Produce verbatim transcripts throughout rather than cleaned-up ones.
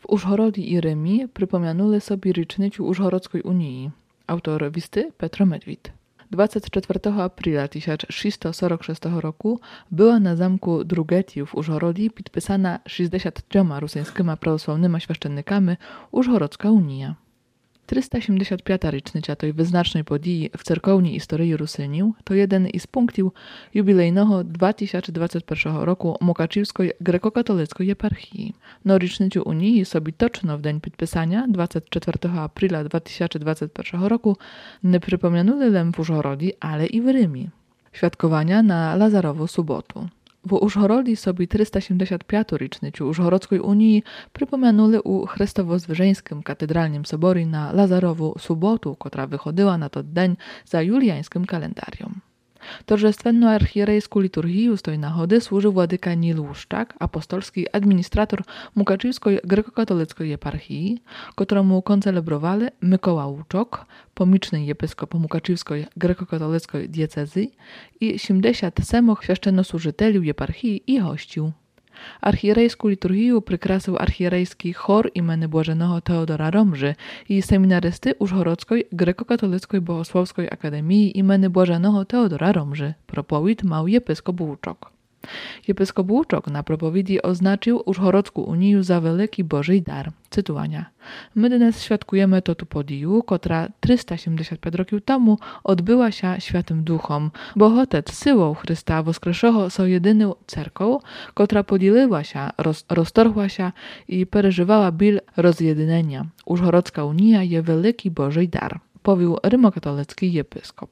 Užhorodí i Rymi przypominali sobie rocznicę Užhorodskiej Unii. Autor listy Petro Medwid. dwudziestego czwartego aprila tysiąc trzysta czterdziestego szóstego roku była na zamku Drugetii w Užhorodí podpisana sześćdziesięcioma rosyjskimi prawosławnymi święcennikami Užhorodzka Unia. trzysta siedemdziesiąt piąta rocznica tej wyznacznej podії w cerkownej historii Rusyniów to jeden z punktów jubilejnego dwa tysiące dwudziestego pierwszego roku Mukaczywskiej grekokatolickiej eparchii. Na rocznicę Unii sobie toczno w dzień podpisania dwudziestego czwartego aprila dwa tysiące dwudziestego pierwszego roku nie przypominali lem w Užhorodí, ale i w Rymie. Świadkowania na Lazarową sobotu. W Užhorodí sobie trzysta siedemdziesiąt piątą rocznicę Užhorodzkiej Unii przypominali u Chrystowo-Zwyrzyńskim katedralnym soborie na Lazarową sobotu, która wychodziła na to dzień za juliańskim kalendarium. Торжественну архиерейскую liturgię z tej nagody służył władyka Nil Łuszczak, apostolski administrator Mukaczywskiej grekokatolickiej eparchii, któremu koncelebrowali Mykoła Łuczok, pomiczny episkop Mukaczywskiej grekokatolickiej diecezy i siedemdziesiąt semoch święczennosłużyteli eparchii i hościł. Archierejską liturgię przykrasił archierejski chór imienia Błażenego Teodora Romży i seminarysty Užhorodzkiej grekokatolickiej bogosłowskiej akademii imienia Błażenego Teodora Romży. Propowiedź miał episkop Łuczok. Episkop Łuczok na propowiedzi oznaczył Užhorodzką Unię za wielki Boży dar. Cytowania. My dnes świadkujemy to tu podiju, która trzysta siedemdziesiąt pięć roków temu odbyła się Świętym Duchom, bo Otec syłą Chrysta Woskrzeszego są jedyną cerką, która podzieliła się, roz, roztorgła się i przeżywała bil rozjedynenia. Užhorodzka Unia jest wielki Boży dar, powił rymokatolicki episkop.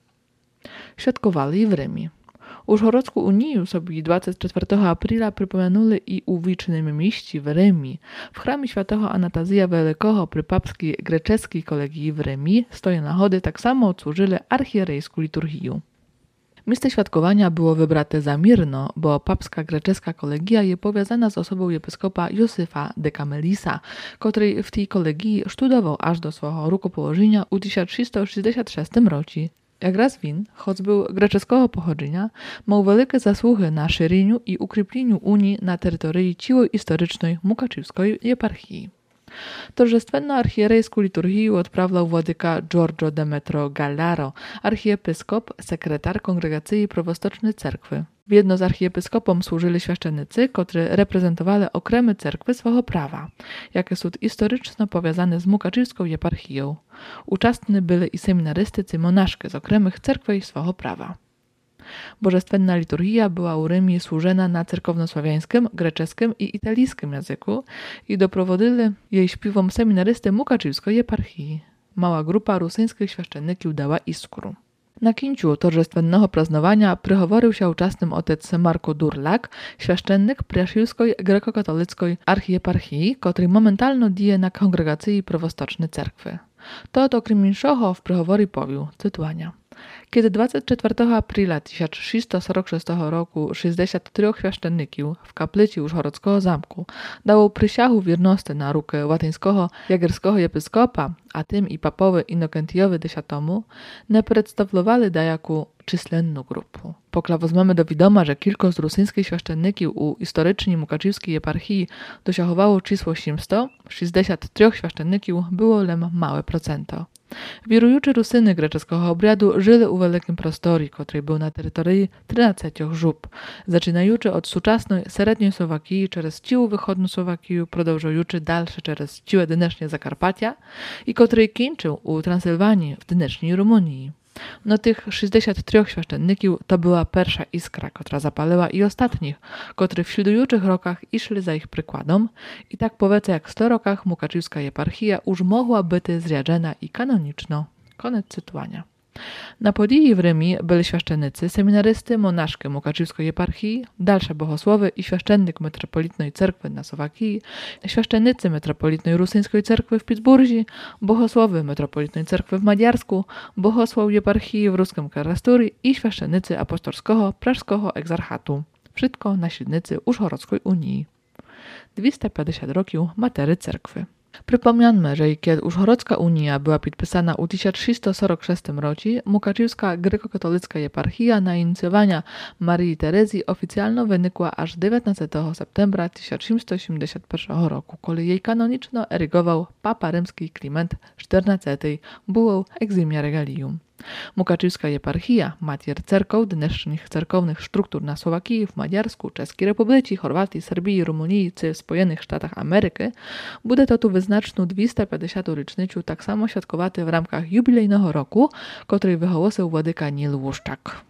Świadkowali w Rymie. Užhorodzką Unię sobie dwudziestego czwartego aprila przypominali i u wiecznym mieście w Rymie. W chramie świętego Anastazja Wielkiego przy papskiej greckiej kolegii w Rymie stoje nagody tak samo odsłużyli archierejską liturgię. Miejsce świadkowania było wybrane za Mirno, bo papska grecka kolegia jest powiązana z osobą episkopa Józefa de Camelisa, który w tej kolegii studował aż do swojego rukopołożenia u tysiąc trzysta sześćdziesiątego szóstego roku. Jak raz win, choć był greckiego pochodzenia, miał wielkie zasługi na szerzeniu i ukrypleniu Unii na terytorii ciło historycznej Mukaczywskiej eparchii. Торжественну архиерейскую liturgię odprawiał władyka Giorgio Demetrio Gallaro, archiepiskop, sekretar Kongregacji Prawostocznej Cerkwy. W jedno z archiepiskopom służyli święcennicy, którzy reprezentowali okremy cerkwy swego prawa, jakie są historyczno powiązane z Mukaczywską eparchią. Uczestni byli i seminarystycy monaszki z okremych cerkwi swego prawa. Bożestwenna liturgia była u Rymie służona na cerkownosławiańskim, greckim i italijskim języku i doprowadzili jej śpiewom seminarysty Mukaczywskiej eparchii. Mała grupa rosyjskich święcenników dała iskru. Na kińcu торжественnego praznowania przychoworzył się uczestnym otec Marko Durlak, święcennik Przyjacielskiej grekokatolickiej archieparchii, który momentalnie dzieje na Kongregacji Prawostocznej Cerkwy. To to Kryminszocho w przychowory powił, cytowania. Kiedy dwudziestego czwartego aprila tysiąc trzysta czterdziestego szóstego roku sześćdziesiąt trzech święcenników w kaplicy Užhorodskiego zamku dało przysięgę wierności na rękę łatyńskiego jagerskiego episkopa, a tym i papowy Inokentijowy X, nie przedstawiali dajaku czyslenną grupę. Pokla wezmemy do widoma, że kilku z rosyjskich święcenników u historycznej Mukaczywskiej eparchii dosiahowało czysło osiemset, sześćdziesiąt trzy święcenników było lem małe procento. Wirujący Rusyny greckiego obradu żyli u wielkim prostorze, który był na terytorii trzynastu żup, zaczynający od współczesnej średniej Słowakii przez ciłą wychodnią Słowakię, продовжуючи dalsze przez ciłe dynesznie Zakarpatia i który kończył u Transylwanii w dyneszniej Rumunii. No tych sześćdziesiąt trzy święcenników to była pierwsza iskra, która zapaliła i ostatnich, którzy w śledujących rokach išli za ich przykładom i tak powiedzę jak w sto rokach Mukaczywska eparchia już mogła być zriadzona i kanoniczno. Koniec cytowania. Na podії w Rymie byli święcennicy, seminarysty, monaszki Mukaczywskiej eparchii, dalsze bogosłowy i święcennik metropolitnej cerkwy na Słowakii, święcennicy metropolitnej rusyńskiej cerkwy w Pittsburghi, bogosłowy metropolitnej cerkwy w Madziarsku, bogosław eparchii w ruskim Karasturi i święcennicy apostolskiego prażskiego egzarchatu. Wszystko naślednicy Užhorodzkiej Unii. dwieście pięćdziesiąt roków matery cerkwy. Przypomnianmy, że kiedy Użhorocka Unia była podpisana u tysiąc trzysta sześćdziesiątym szóstym roku, Mukaczewska grekokatolicka eparchia na inicjowania Marii Terezji oficjalnie wynikła aż dziewiętnastego septembra tysiąc osiemset osiemdziesiątego pierwszego roku, kiedy jej kanoniczno erygował Papa Rzymski Kliment czternasty bułą Eximia Regalium. Mukaczewska eparchia, matier cerkow dnešních cerkownych struktur na Słowakii, w Maďarsku, Czeskiej Republice, Chorwatii, Serbii, Rumunii czy w Spojenych Sztatach Ameryki, bude to tu wyznaczną dwieście pięćdziesiątą rocznicę tak samo świadkowaty w ramkach jubilejnego roku, który wyhołosił władyka Nil Łuszczak.